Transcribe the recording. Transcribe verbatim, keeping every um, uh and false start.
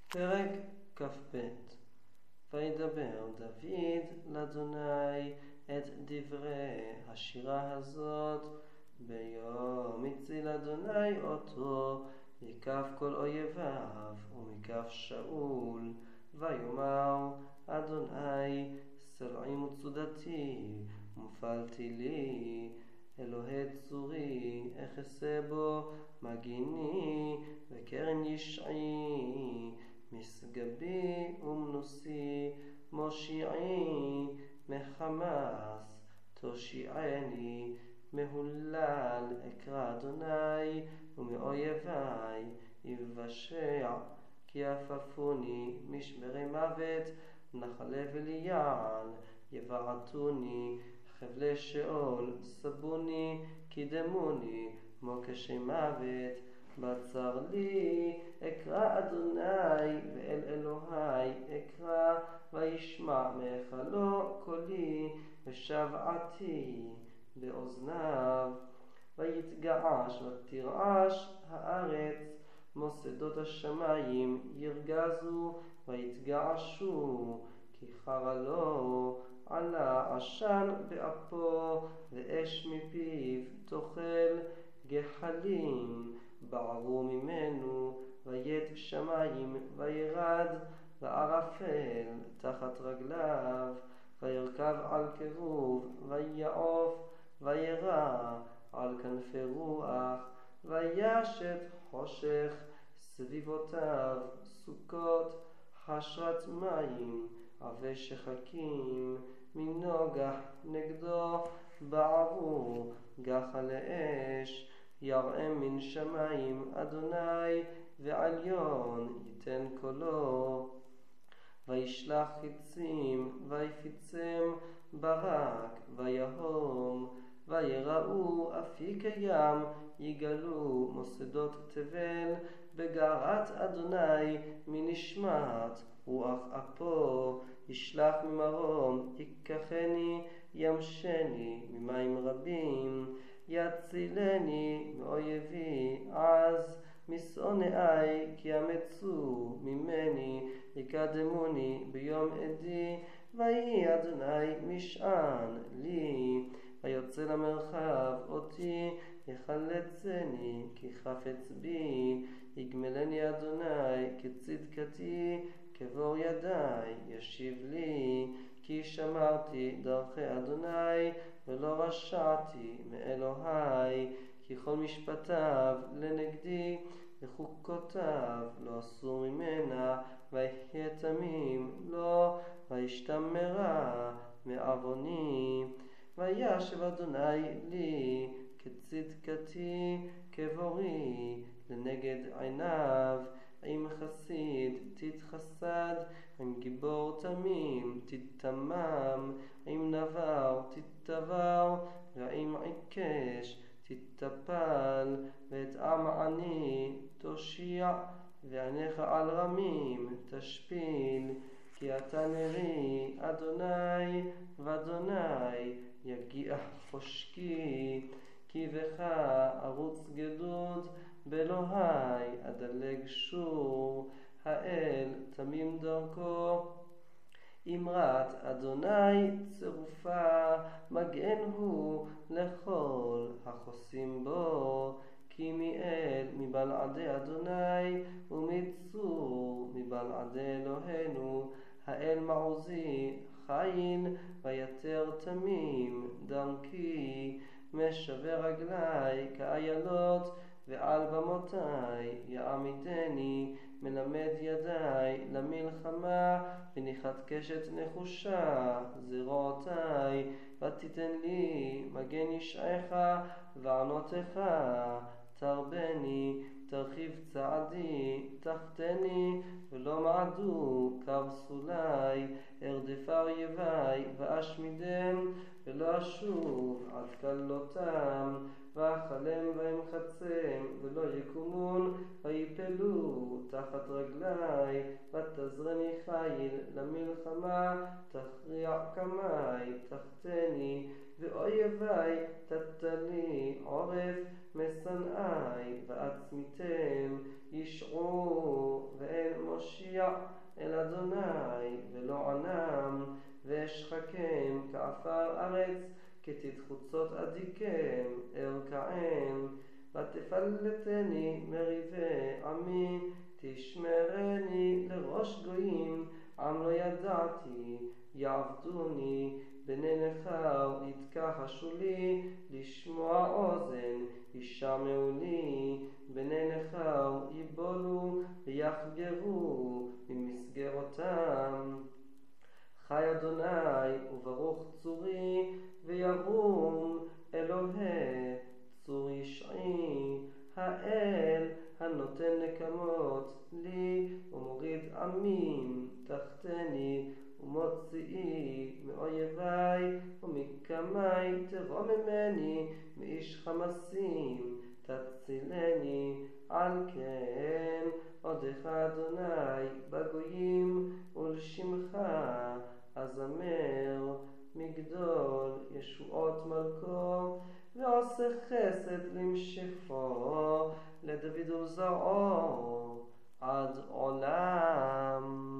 פרק כ"ב. וידבר דוד לאדוני את דברי השירה הזאת, ביום הציל אדוני אותו מכף כל אויביו ומכף שאול. ויאמר אדוני סלעי מצודתי ומפלתי לי, אלוהי צורי אחסה בו מגיני וקרן ישעי, משגבי ומנוסי מושיעי, מחמס תושיעני, מהולל אקרא אדוני ומאויבי יבשע, כי עפפוני משמרי מוות נחלי וליעל, יבעטוני חבלי שאול, סבוני קידמוני מוקשי מוות. בצר לי אקרא אדוני ואל אלוהי אקרא, וישמע מהיכלו קולי ושבעתי באוזניו. ויתגעש ותרעש הארץ, מוסדות השמיים ירגזו ויתגעשו, כי חרלו עלה עשן באפו ואש מפיו תאכל, גחלים בערו ממנו, ויט שמיים וירד, וערפל תחת רגליו, וירכב על כרוב ויעוף, וירע על כנפי רוח, וישת חושך סביבותיו, סוכות חשרת מים, עבי שחקים מנוגח נגדו, בערו גחה לאש. יראה מן שמיים אדוני ועליון ייתן קולו, וישלח חיצים ויפיצם ברק ויהום, ויראו אפיק הים, יגלו מוסדות תבל, בגערת אדוני מנשמת רוח אפו. ישלח ממרום ייקחני, ימשני ממים רבים, יצילני מאויבי עז, משונאי כי ימצו ממני, יקדמוני ביום עדי, ויהי אדוני משען לי. ויוצא למרחב אותי, יחלצני כי חפץ בי, יגמלני אדוני כצדקתי, כבור ידי ישיב לי. כי שמרתי דרכי אדוני ולא רשעתי מאלוהי, כי כל משפטיו לנגדי וחוקותיו לא אסור ממנה, ויחיה תמים לו וישתמרה מעווני. וישב אדוני לי כצדקתי, כבורי לנגד עיניו. עם חסיד תתחסד, עם גיבור תמים תתמם, עם נבר תתבר, ועם עיקש תתטפל. ואת עם עני תושיע, ועיניך על רמים תשפיל. כי אתה נרי אדוני, ואדוני יגיע חושקי. כי בך ערוץ גדוד, באלוהי אדלג שור. האל תמים דרכו, אמרת אדוני צירופה, מגן הוא לכל החוסים בו. כי מאל מבלעדי אדוני, ומצור מבלעדי אלוהינו. האל מעוזי חיל, ויתר תמים דרכי. משווה רגלי כאיילות, ועל במותי יעמידני. מלמד ידי למלחמה, וניחת קשת נחושה זרועותי. ותיתן לי מגן ישעך וענותך תרבני. תרחיב צעדי תחתני, ולא מעדו קו סולי. ארדפה אויבי ואשמידם, ולא אשוב עד כלותם. ואכלם ואמחצם ולא יקומון, ויפלו תחת רגלי. ותזרני חיל למלחמה, תכריע קמי תחתני. ואויבי תתלי עורף, משנאי ועצמיתם ישעו, ואין מושיע אקרא אל אדוני ולא ענם, ואשחקם כעפר ארץ, כתית חוצות אדיקם ארכעם. ותפלטני מריבי עמי, תשמרני לראש גויים, עם לא ידעתי יעבדוני. בני נכר יתכחשו לי, לשמוע אוזן ישמעו לי. בני נכר יבולו ויחגרו ממסגרותם. חי אדוני וברוך צורי, וירום אלוהי צור ישעי. האל הנותן נקמות לי, ומוריד עמים תחתני, ומוציאי מאויבי ומקמי. תרוממני מאיש חמסים, תצילני. על כן עודך אדוני בגויים, ולשמך אזמר. מגדול ישועות מלכו, ועושה חסד למשכו, לדוד ולזרעו עד עולם.